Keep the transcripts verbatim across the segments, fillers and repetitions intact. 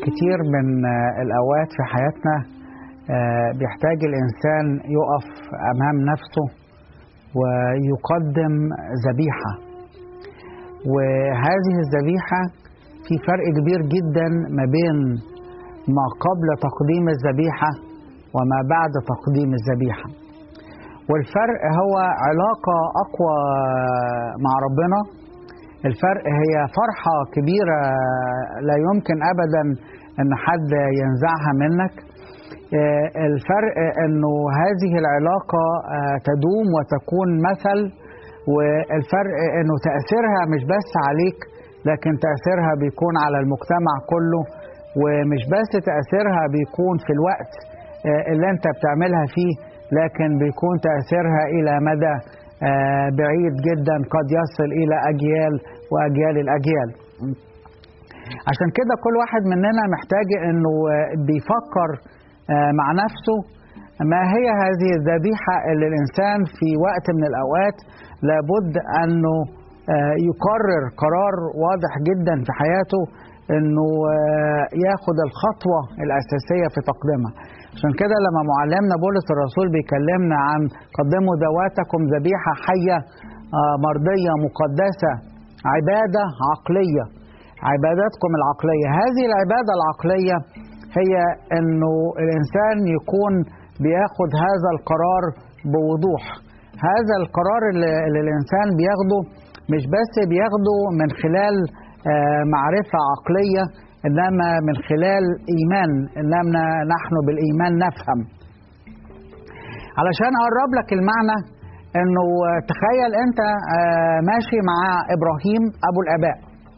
كتير من الأوقات في حياتنا بيحتاج الإنسان يقف أمام نفسه ويقدم ذبيحة، وهذه الذبيحة في فرق كبير جدا ما بين ما قبل تقديم الذبيحة وما بعد تقديم الذبيحة. والفرق هو علاقة أقوى مع ربنا. الفرق هي فرحة كبيرة لا يمكن أبدا أن حد ينزعها منك. الفرق أنه هذه العلاقة تدوم وتكون مثل، والفرق أنه تأثيرها مش بس عليك لكن تأثيرها بيكون على المجتمع كله، ومش بس تأثيرها بيكون في الوقت اللي انت بتعملها فيه، لكن بيكون تأثيرها إلى مدى بعيد جدا قد يصل إلى أجيال وأجيال الأجيال. عشان كده كل واحد مننا محتاج أنه بيفكر مع نفسه ما هي هذه الذبيحة اللي الإنسان في وقت من الأوقات لابد أنه يقرر قرار واضح جدا في حياته أنه ياخد الخطوة الأساسية في تقديمها. عشان كده لما معلمنا بولس الرسول بيكلمنا عن قدموا ذواتكم ذبيحة حية مرضية مقدسة عبادة عقلية، عباداتكم العقلية. هذه العبادة العقلية هي أنه الإنسان يكون بياخد هذا القرار بوضوح. هذا القرار اللي الإنسان بياخده مش بس بياخده من خلال معرفة عقلية، إنما من خلال إيمان، إنما نحن بالإيمان نفهم. علشان أقرب لك المعنى، إنه تخيل أنت ماشي مع إبراهيم أبو الآباء،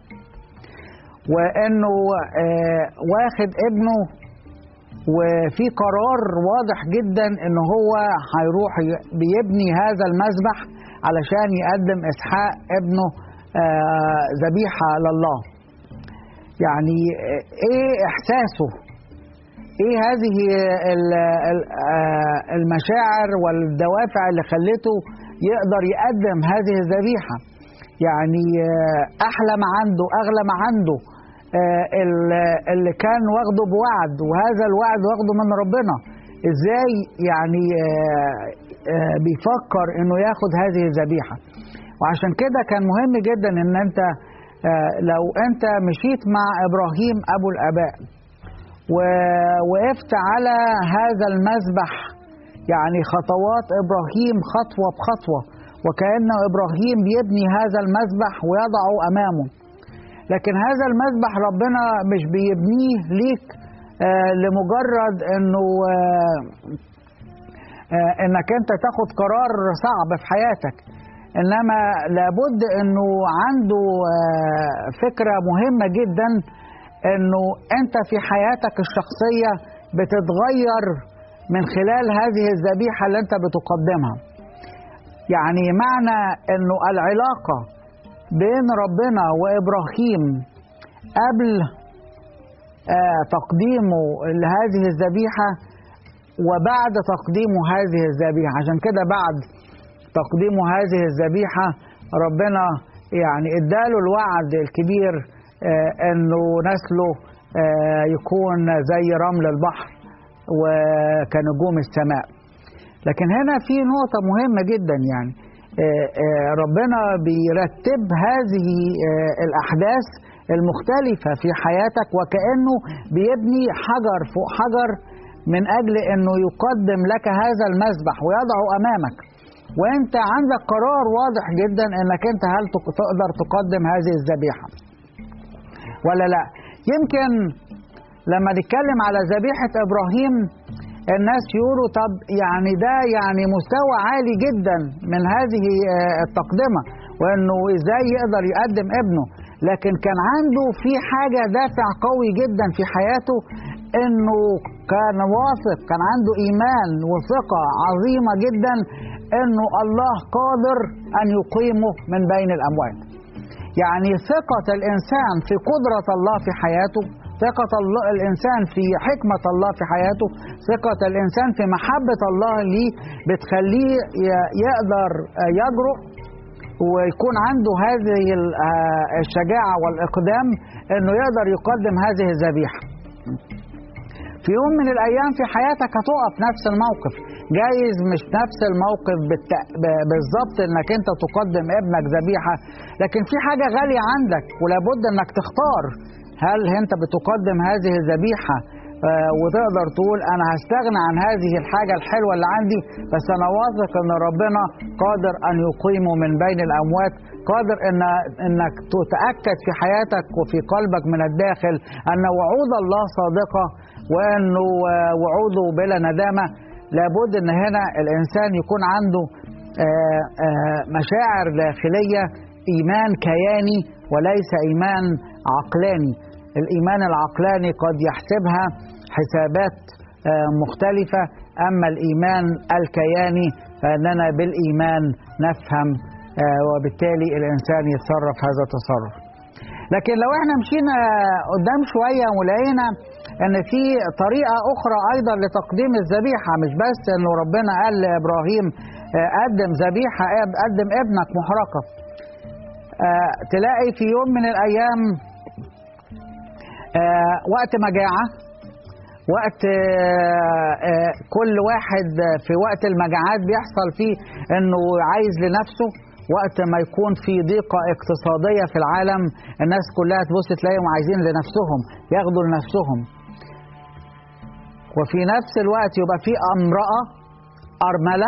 وإنه واخد ابنه وفي قرار واضح جدا إنه هو هيروح بيبني هذا المذبح علشان يقدم إسحاق ابنه ذبيحة لله. يعني ايه احساسه؟ ايه هذه المشاعر والدوافع اللي خلته يقدر يقدم هذه الذبيحة؟ يعني احلى ما عنده، اغلى ما عنده، اللي كان واخده بوعد، وهذا الوعد واخده من ربنا. ازاي يعني بيفكر انه ياخد هذه الذبيحة؟ وعشان كده كان مهم جدا ان انت لو انت مشيت مع ابراهيم ابو الاباء ووقفت على هذا المذبح، يعني خطوات ابراهيم خطوة بخطوة، وكأن ابراهيم بيبني هذا المذبح ويضعه امامه. لكن هذا المذبح ربنا مش بيبنيه ليك لمجرد انه انك انت تاخد قرار صعب في حياتك، إنما لابد أنه عنده فكرة مهمة جدا أنه أنت في حياتك الشخصية بتتغير من خلال هذه الذبيحة اللي أنت بتقدمها. يعني معنى أنه العلاقة بين ربنا وإبراهيم قبل تقديمه لهذه الذبيحة وبعد تقديمه هذه الذبيحة. عشان كده بعد تقديم هذه الذبيحة ربنا يعني اداله الوعد الكبير انه نسله يكون زي رمل البحر وكنجوم السماء. لكن هنا في نقطة مهمة جدا، يعني ربنا بيرتب هذه الأحداث المختلفة في حياتك وكأنه بيبني حجر فوق حجر من أجل أنه يقدم لك هذا المذبح ويضعه أمامك، وانت عندك قرار واضح جدا انك انت هل تقدر تقدم هذه الذبيحة ولا لا. يمكن لما نتكلم على ذبيحة ابراهيم الناس يقولوا طب يعني ده يعني مستوى عالي جدا من هذه التقدمة، وانه ازاي يقدر يقدم ابنه. لكن كان عنده في حاجة دافع قوي جدا في حياته، انه كان واثق، كان عنده ايمان وثقة عظيمة جدا انه الله قادر ان يقيمه من بين الاموات. يعني ثقة الانسان في قدرة الله في حياته، ثقة الانسان في حكمة الله في حياته، ثقة الانسان في محبة الله ليه بتخليه يقدر يجرؤ ويكون عنده هذه الشجاعة والاقدام انه يقدر يقدم هذه الذبيحة. في يوم من الأيام في حياتك هتقف نفس الموقف، جايز مش نفس الموقف بالت... بالظبط إنك أنت تقدم ابنك ذبيحة، لكن في حاجة غالية عندك ولابد إنك تختار. هل أنت بتقدم هذه الذبيحة آه وتقدر تقول أنا هستغنى عن هذه الحاجة الحلوة اللي عندي، بس أنا واثق إن ربنا قادر أن يقيمه من بين الأموات، قادر إن إنك تتأكد في حياتك وفي قلبك من الداخل أن وعود الله صادقة وأنه وعوده بلا ندامة. لابد أن هنا الإنسان يكون عنده مشاعر داخلية، إيمان كياني وليس إيمان عقلاني. الإيمان العقلاني قد يحسبها حسابات مختلفة، أما الإيمان الكياني فإننا بالإيمان نفهم وبالتالي الإنسان يتصرف هذا التصرف. لكن لو احنا مشينا قدام شوية ولقينا ان في طريقة اخرى ايضا لتقديم الذبيحة، مش بس انه ربنا قال لابراهيم قدم ذبيحة، قدم ابنك محرقة. تلاقي في يوم من الايام وقت مجاعة، وقت كل واحد في وقت المجاعات بيحصل فيه انه عايز لنفسه، وقت ما يكون في ضيقة اقتصادية في العالم الناس كلها تبص تلاقيهم عايزين لنفسهم، ياخدوا لنفسهم. وفي نفس الوقت يبقى في امرأة أرملة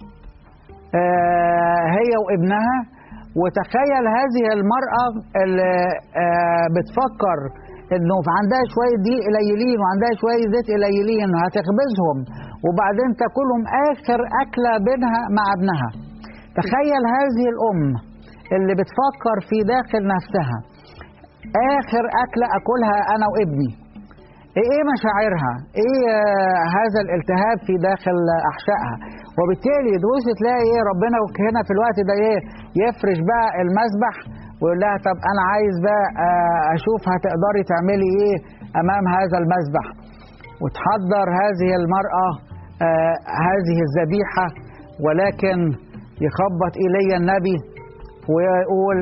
آه هي وابنها، وتخيل هذه المرأة اللي آه بتفكر انه عندها شوية دقيق قليلين وعندها شوية زيت قليلين هتخبزهم وبعدين تاكلهم آخر أكلة بينها مع ابنها. تخيل هذه الأم اللي بتفكر في داخل نفسها آخر أكلة أكلها أنا وابني، إيه مشاعرها؟ إيه هذا الالتهاب في داخل أحشائها؟ وبالتالي دوس تلاقي إيه ربنا هنا في الوقت ده إيه يفرش بقى المذبح ويقول لها طب أنا عايز بقى أشوف هتقدري تعملي إيه أمام هذا المذبح، وتحضر هذه المرأة آه هذه الذبيحة. ولكن يخبط إلي النبي ويقول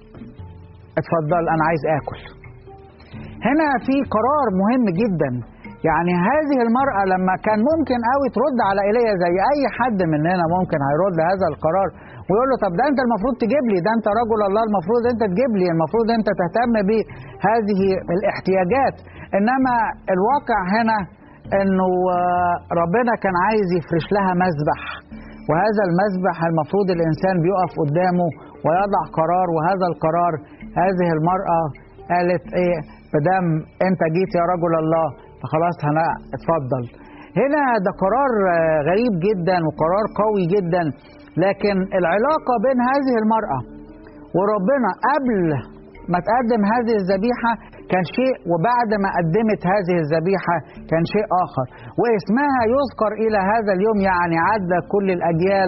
اتفضل أنا عايز آكل. هنا في قرار مهم جدا. يعني هذه المرأة لما كان ممكن قوي ترد على إيليا زي أي حد مننا ممكن هيرد هذا القرار ويقول له طب ده أنت المفروض تجيب لي، ده أنت رجل الله المفروض أنت تجيب لي، المفروض أنت تهتم بهذه الاحتياجات. إنما الواقع هنا إنه ربنا كان عايز يفرش لها مذبح، وهذا المذبح المفروض الإنسان بيقف قدامه ويضع قرار، وهذا القرار هذه المرأة قالت إيه بدام أنت جيت يا رجل الله فخلاص أنا اتفضل. هنا ده قرار غريب جدا وقرار قوي جدا، لكن العلاقة بين هذه المرأة وربنا قبل ما تقدم هذه الذبيحة كان شيء، وبعد ما قدمت هذه الذبيحة كان شيء آخر، واسمها يذكر إلى هذا اليوم. يعني عدى كل الأجيال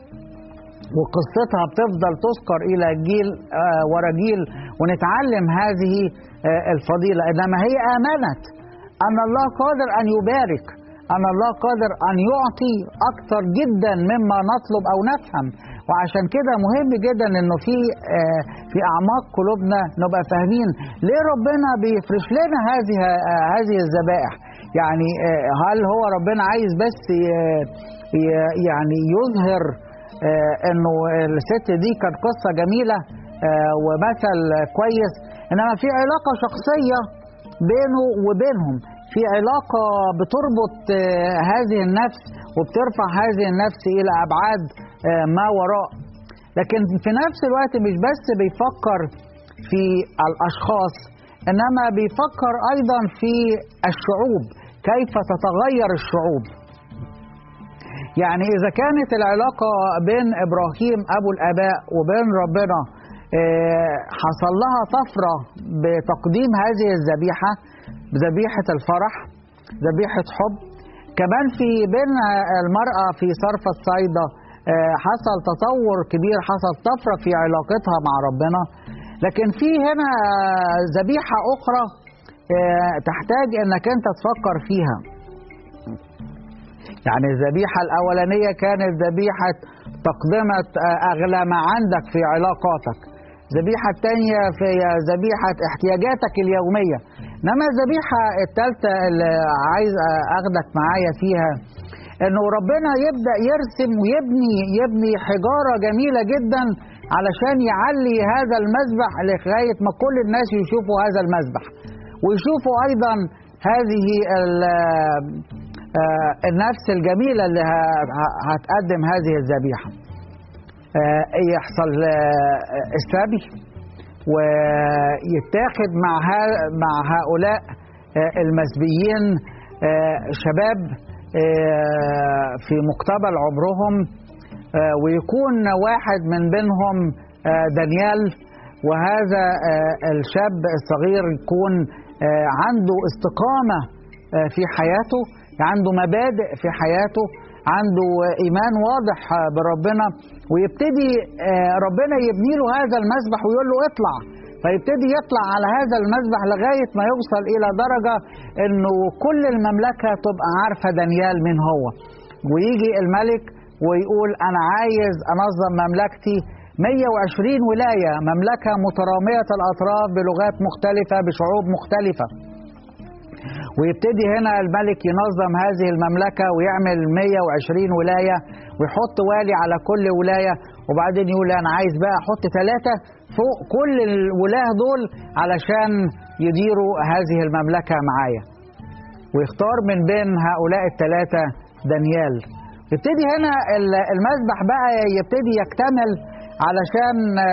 وقصتها بتفضل تذكر إلى جيل آه ورا جيل، ونتعلم هذه آه الفضيلة. إنما هي آمنت أن الله قادر أن يبارك، أن الله قادر أن يعطي أكثر جدا مما نطلب أو نفهم. وعشان كده مهم جدا إنه في آه في أعماق قلوبنا نبقى فاهمين ليه ربنا بيفرش لنا هذه آه هذه الذبائح. يعني آه هل هو ربنا عايز بس يعني يظهر آه إنه الست دي كانت قصة جميلة آه ومثل كويس، إنما في علاقة شخصية بينه وبينهم، في علاقة بتربط آه هذه النفس وبترفع هذه النفس إلى أبعاد آه ما وراء. لكن في نفس الوقت مش بس بيفكر في الأشخاص، إنما بيفكر أيضا في الشعوب، كيف تتغير الشعوب. يعني إذا كانت العلاقة بين إبراهيم أبو الآباء وبين ربنا حصل لها طفرة بتقديم هذه الذبيحة، ذبيحة الفرح، ذبيحة حب، كمان في بين المرأة في صرفة صيدا حصل تطور كبير، حصل طفرة في علاقتها مع ربنا. لكن في هنا ذبيحة أخرى تحتاج أنك أنت تفكر فيها. يعني الذبيحة الأولانية كانت ذبيحة تقدمة أغلى ما عندك في علاقاتك، الذبيحة الثانية في ذبيحة احتياجاتك اليومية. إنما الذبيحة الثالثة اللي عايز أخدك معايا فيها إنه ربنا يبدأ يرسم ويبني يبني حجارة جميلة جدا علشان يعلي هذا المذبح لغاية ما كل الناس يشوفوا هذا المذبح، ويشوفوا أيضا هذه النفس الجميلة اللي هتقدم هذه الذبيحة. يحصل السبي ويتاخد مع مع هؤلاء المسبيين شباب في مقتبل عمرهم، ويكون واحد من بينهم دانيال، وهذا الشاب الصغير يكون عنده استقامة في حياته، عنده مبادئ في حياته، عنده إيمان واضح بربنا، ويبتدي ربنا يبني له هذا المذبح ويقول له اطلع، فيبتدي يطلع على هذا المذبح لغاية ما يوصل إلى درجة إنه كل المملكة تبقى عارفة دانيال من هو، ويجي الملك ويقول أنا عايز أنظم مملكتي مية وعشرين ولاية، مملكة مترامية الأطراف بلغات مختلفة بشعوب مختلفة، ويبتدي هنا الملك ينظم هذه المملكة ويعمل مية وعشرين ولاية ويحط والي على كل ولاية، وبعدين يقول أنا عايز بقى أحط ثلاثة فوق كل الولاة دول علشان يديروا هذه المملكة معايا، ويختار من بين هؤلاء الثلاثة دانيال. يبتدي هنا المذبح بقى يبتدي يكتمل علشان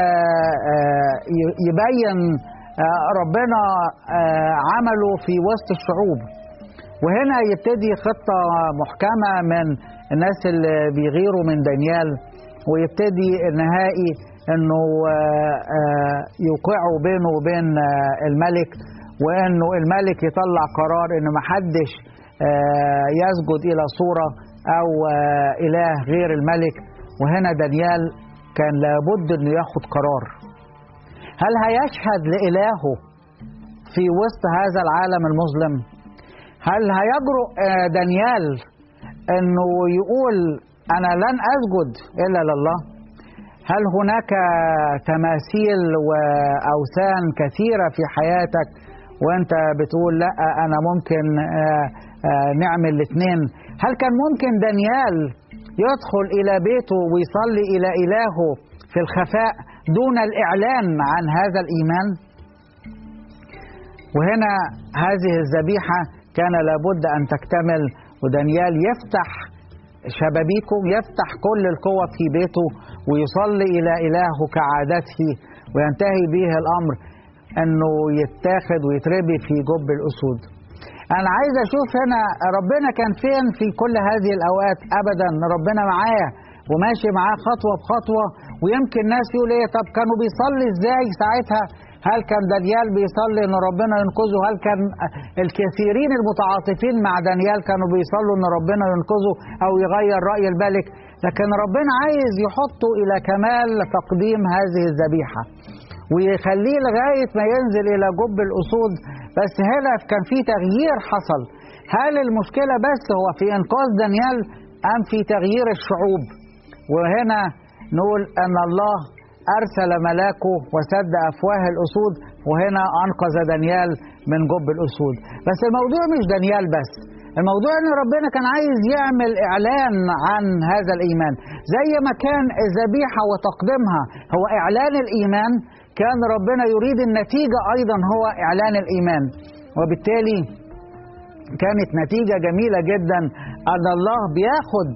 يبين ربنا عمله في وسط الشعوب، وهنا يبتدي خطة محكمة من الناس اللي بيغيروا من دانيال، ويبتدي النهائي انه يوقعوا بينه وبين الملك، وانه الملك يطلع قرار انه محدش يسجد الى صورة او اله غير الملك. وهنا دانيال كان لابد انه ياخد قرار، هل هيشهد لإلهه في وسط هذا العالم المظلم؟ هل هيجرؤ دانيال انه يقول انا لن اسجد الا لله؟ هل هناك تماثيل واوثان كثيرة في حياتك وانت بتقول لا انا ممكن نعمل الاثنين؟ هل كان ممكن دانيال يدخل الى بيته ويصلي الى الهه في الخفاء دون الإعلان عن هذا الإيمان؟ وهنا هذه الذبيحة كان لابد أن تكتمل، ودانيال يفتح شبابيكه، يفتح كل القوة في بيته ويصلي إلى إلهه كعادته، وينتهي به الأمر أنه يتاخد ويتربي في جب الأسود. أنا عايز أشوف هنا ربنا كان فين في كل هذه الأوقات؟ أبدا، ربنا معاه وماشي معاه خطوة بخطوة. ويمكن ناس يقول ايه، طب كانوا بيصلي ازاي ساعتها؟ هل كان دانيال بيصلي ان ربنا ينقذه؟ هل كان الكثيرين المتعاطفين مع دانيال كانوا بيصلوا ان ربنا ينقذه او يغير رأي الملك؟ لكن ربنا عايز يحطه الى كمال تقديم هذه الذبيحة ويخليه لغاية ما ينزل الى جب الاسود. بس هنا كان في تغيير حصل. هل المشكلة بس هو في انقاذ دانيال ام في تغيير الشعوب؟ وهنا نقول أن الله أرسل ملاكه وسد أفواه الأسود، وهنا أنقذ دانيال من جب الأسود. بس الموضوع مش دانيال بس، الموضوع أن ربنا كان عايز يعمل إعلان عن هذا الإيمان. زي ما كان الذبيحة وتقديمها هو إعلان الإيمان، كان ربنا يريد النتيجة أيضا هو إعلان الإيمان. وبالتالي كانت نتيجة جميلة جدا أن الله بياخد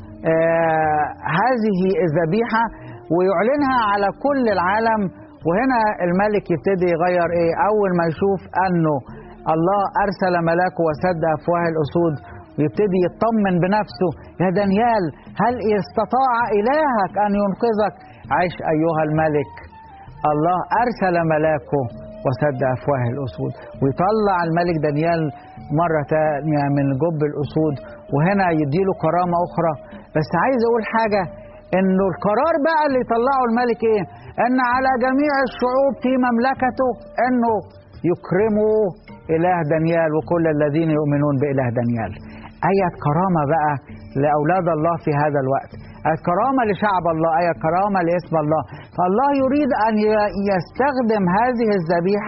آه هذه الذبيحة ويعلنها على كل العالم. وهنا الملك يبتدي يغير ايه؟ اول ما يشوف انه الله ارسل ملاكه وسد افواه الاسود، ويبتدي يطمن بنفسه، يا دانيال هل استطاع الهك ان ينقذك؟ عش ايها الملك، الله ارسل ملاكه وسد افواه الاسود. ويطلع الملك دانيال مرة تانية من جب الاسود، وهنا يديله كرامة اخرى. بس عايز اقول حاجة، انه القرار بقى اللي يطلعه الملك ايه؟ ان على جميع الشعوب في مملكته انه يكرموا اله دانيال وكل الذين يؤمنون باله دانيال. اية كرامة بقى لاولاد الله في هذا الوقت، اية كرامة لشعب الله، اية كرامة لاسم الله. فالله يريد ان يستخدم هذه الذبيحة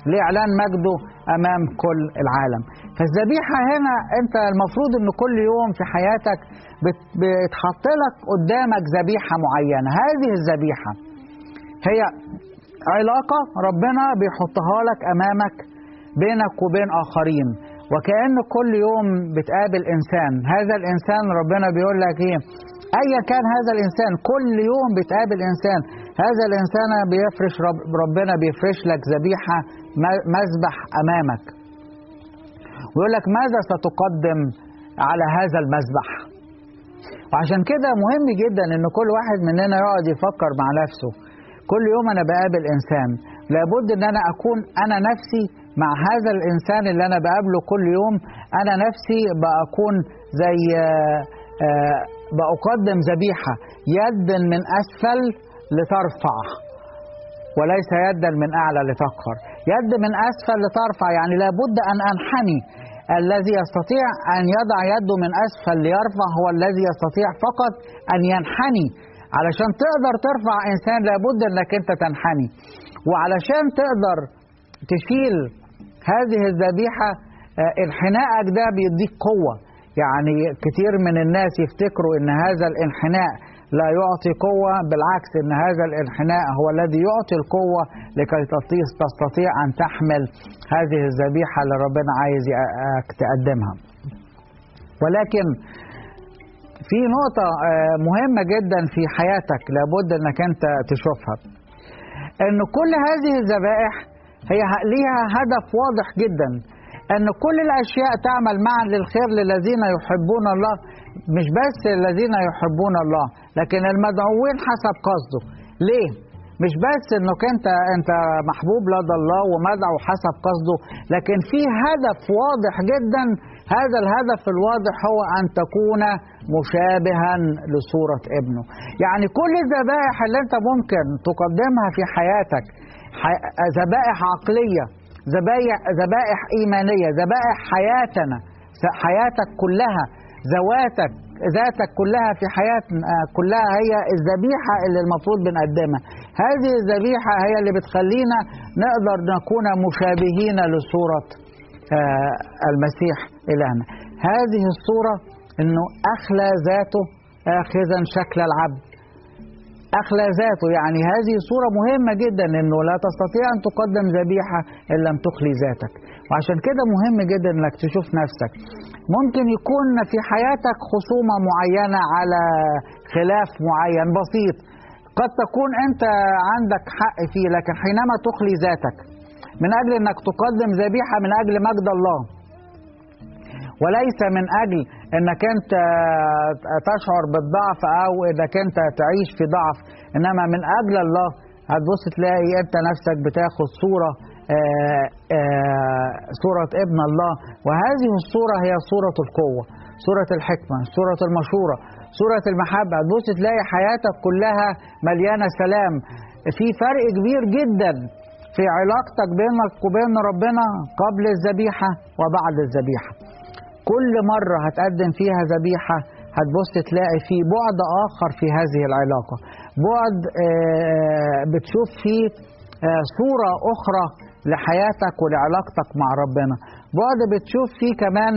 لإعلان مجده أمام كل العالم. فالذبيحة هنا أنت المفروض أن كل يوم في حياتك بتحط لك قدامك ذبيحة معينة. هذه الذبيحة هي علاقة ربنا بيحطها لك أمامك بينك وبين آخرين، وكأن كل يوم بتقابل إنسان. هذا الإنسان ربنا بيقول لك إيه؟ أيا كان هذا الإنسان، كل يوم بتقابل إنسان. هذا الإنسان بيفرش رب ربنا بيفرش لك ذبيحة مذبح أمامك، ويقول لك ماذا ستقدم على هذا المذبح. وعشان كده مهم جدا إن كل واحد مننا يقعد يفكر مع نفسه. كل يوم أنا بقابل إنسان، لابد إن أنا أكون أنا نفسي مع هذا الإنسان اللي أنا بقابله كل يوم. أنا نفسي بأكون زي آه بأقدم ذبيحة يد من أسفل لترفع وليس يدا من أعلى لتقهر. يد من أسفل لترفع يعني لابد أن أنحني. الذي يستطيع أن يضع يده من أسفل ليرفع هو الذي يستطيع فقط أن ينحني. علشان تقدر ترفع إنسان لابد أنك أنت تنحني، وعلشان تقدر تشيل هذه الذبيحة انحنائك ده بيديك قوة. يعني كتير من الناس يفتكروا ان هذا الانحناء لا يعطي قوة، بالعكس ان هذا الانحناء هو الذي يعطي القوة لكي تستطيع ان تحمل هذه الذبيحة اللي ربنا عايز تقدمها. ولكن في نقطة مهمة جدا في حياتك لابد انك انت تشوفها، ان كل هذه الذبائح هي ليها هدف واضح جدا، أن كل الأشياء تعمل معا للخير للذين يحبون الله. مش بس الذين يحبون الله، لكن المدعوين حسب قصده. ليه؟ مش بس أنك أنت أنت محبوب لدى الله ومدعو حسب قصده، لكن في هدف واضح جدا. هذا الهدف الواضح هو أن تكون مشابها لصورة ابنه. يعني كل الذبائح اللي أنت ممكن تقدمها في حياتك، ذبائح عقلية، ذبائح ذبائح إيمانية، ذبائح حياتنا، حياتك كلها، ذواتك ذاتك كلها في حياتنا كلها هي الذبيحة اللي المفروض بنقدمها. هذه الذبيحة هي اللي بتخلينا نقدر نكون مشابهين لصورة المسيح إلهنا. هذه الصورة إنه أخلى ذاته آخذا شكل العبد. أخلى ذاته يعني هذه صورة مهمة جدا، إنه لا تستطيع أن تقدم ذبيحة إن لم تخلي ذاتك. وعشان كده مهم جدا إنك تشوف نفسك. ممكن يكون في حياتك خصومة معينة على خلاف معين بسيط، قد تكون أنت عندك حق فيه، لكن حينما تخلي ذاتك من أجل أنك تقدم ذبيحة من أجل مجد الله وليس من أجل أنك أنت تشعر بالضعف أو أنك أنت تعيش في ضعف، إنما من أجل الله، هتبص تلاقي أنت نفسك بتاخد صورة آآ آآ صورة ابن الله. وهذه الصورة هي صورة القوة، صورة الحكمة، صورة المشورة، صورة المحبة. هتبص تلاقي حياتك كلها مليانة سلام. في فرق كبير جدا في علاقتك بينك وبين ربنا قبل الذبيحة وبعد الذبيحة. كل مرة هتقدم فيها ذبيحة هتبص تلاقي في بعد آخر في هذه العلاقة، بعد بتشوف فيه صورة أخرى لحياتك ولعلاقتك مع ربنا، بعد بتشوف فيه كمان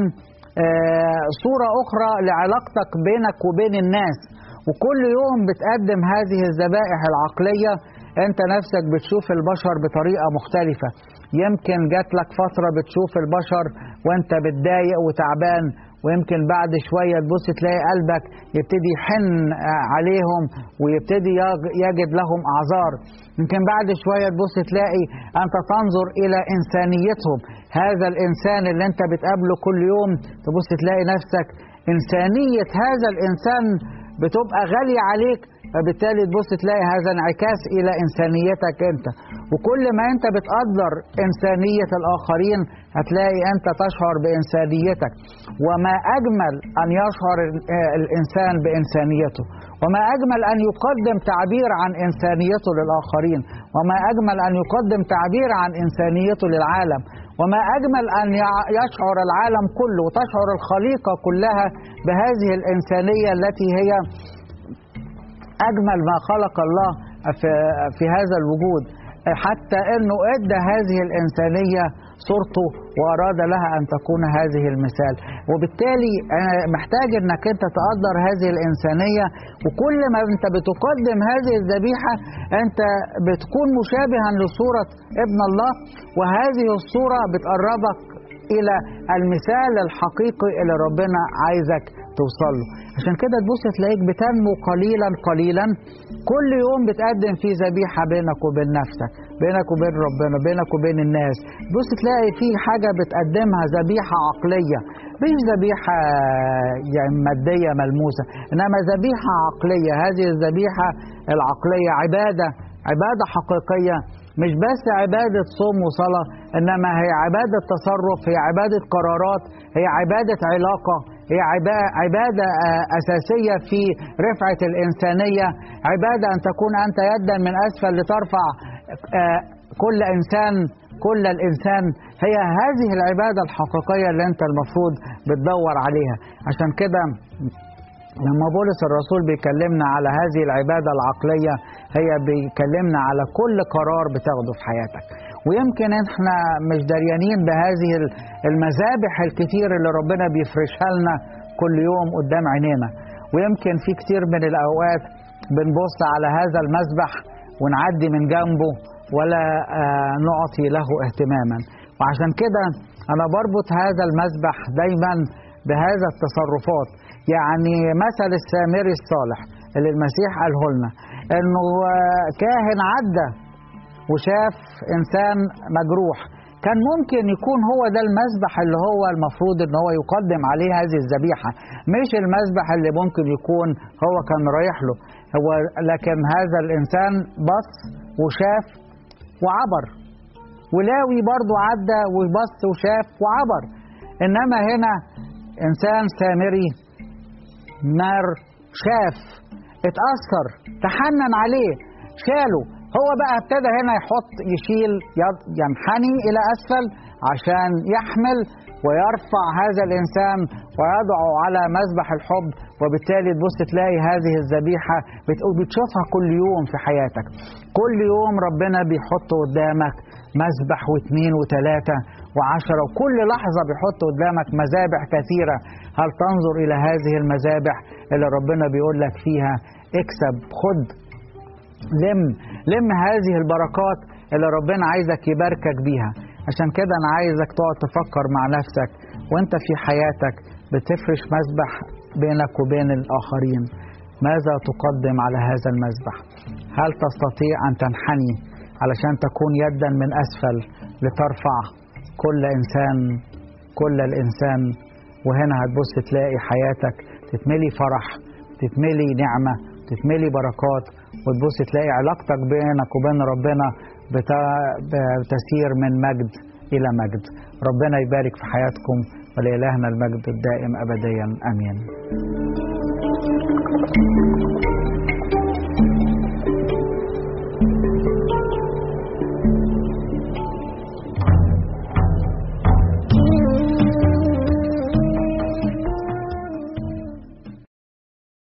صورة أخرى لعلاقتك بينك وبين الناس. وكل يوم بتقدم هذه الذبائح العقلية أنت نفسك بتشوف البشر بطريقة مختلفة. يمكن جات لك فترة بتشوف البشر وانت بتضايق وتعبان، ويمكن بعد شوية تبص تلاقي قلبك يبتدي يحن عليهم ويبتدي يجد لهم أعذار. يمكن بعد شوية تبص تلاقي أنت تنظر إلى إنسانيتهم. هذا الإنسان اللي أنت بتقابله كل يوم تبص تلاقي نفسك إنسانية هذا الإنسان بتبقى غالية عليك، فبالتالي تبص تلاقي هذا انعكاس إلى إنسانيتك أنت. وكل ما أنت بتقدر إنسانية الآخرين هتلاقي أنت تشعر بإنسانيتك. وما أجمل أن يشعر الإنسان بإنسانيته، وما أجمل أن يقدم تعبير عن إنسانيته للآخرين، وما أجمل أن يقدم تعبير عن إنسانيته للعالم، وما أجمل أن يشعر العالم كله وتشعر الخليقة كلها بهذه الإنسانية التي هي أجمل ما خلق الله في, في هذا الوجود. حتى أنه أدى هذه الإنسانية صورته وأراد لها أن تكون هذه المثال. وبالتالي محتاج أنك أنت تقدر هذه الإنسانية، وكل ما أنت بتقدم هذه الذبيحة أنت بتكون مشابها لصورة ابن الله، وهذه الصورة بتقربك إلى المثال الحقيقي اللي ربنا عايزك توصل له. عشان كده تبص تلاقيك بتنمو قليلا قليلا، كل يوم بتقدم فيه ذبيحة بينك وبين نفسك، بينك وبين ربنا، بينك وبين الناس. تبص تلاقي فيه حاجة بتقدمها ذبيحة عقلية، مش ذبيحة يعني مادية ملموسة، إنما ذبيحة عقلية. هذه الذبيحة العقلية عبادة، عبادة حقيقية، مش بس عبادة صوم وصلاة، إنما هي عبادة تصرف، هي عبادة قرارات، هي عبادة علاقة، هي عبادة أساسية في رفعة الإنسانية، عبادة أن تكون أنت يدا من أسفل لترفع كل إنسان كل الإنسان. هي هذه العبادة الحقيقية اللي أنت المفروض بتدور عليها. عشان كده لما بولس الرسول بيكلمنا على هذه العبادة العقلية، هي بيكلمنا على كل قرار بتاخده في حياتك. ويمكن احنا مش دريانين بهذه المذابح الكتير اللي ربنا بيفرشها لنا كل يوم قدام عينينا، ويمكن في كتير من الأوقات بنبص على هذا المذبح ونعدي من جنبه ولا نعطي له اهتماما. وعشان كده أنا بربط هذا المذبح دايما بهذا التصرفات. يعني مثل السامري الصالح اللي المسيح قاله لنا، انه كاهن عدى وشاف انسان مجروح، كان ممكن يكون هو ده المذبح اللي هو المفروض ان هو يقدم عليه هذه الذبيحة، مش المذبح اللي ممكن يكون هو كان رايح له هو. لكن هذا الانسان بص وشاف وعبر، ولاوي برضو عدى وبص وشاف وعبر. انما هنا انسان سامري نار شاف، اتأثر، تحنن عليه، شاله. هو بقى ابتدى هنا يحط يشيل ينحني إلى أسفل عشان يحمل ويرفع هذا الإنسان ويضعه على مذبح الحب. وبالتالي تبص تلاقي هذه الذبيحة بتشوفها كل يوم في حياتك. كل يوم ربنا بيحط قدامك مذبح واثنين وثلاثة وعشرة، وكل لحظة بيحط قدامك مذابح كثيرة. هل تنظر إلى هذه المذابح اللي ربنا بيقول لك فيها اكسب، خد، لم لم هذه البركات اللي ربنا عايزك يباركك بيها؟ عشان كده أنا عايزك تقعد تفكر مع نفسك وانت في حياتك بتفرش مذبح بينك وبين الآخرين، ماذا تقدم على هذا المذبح؟ هل تستطيع أن تنحني علشان تكون يدا من أسفل لترفع كل إنسان كل الإنسان؟ وهنا هتبص تلاقي حياتك تتملي فرح، تتملي نعمة، تتملي بركات، وتبص تلاقي علاقتك بينك وبين ربنا بتسير من مجد إلى مجد. ربنا يبارك في حياتكم، ولإلهنا المجد الدائم أبديا آمين.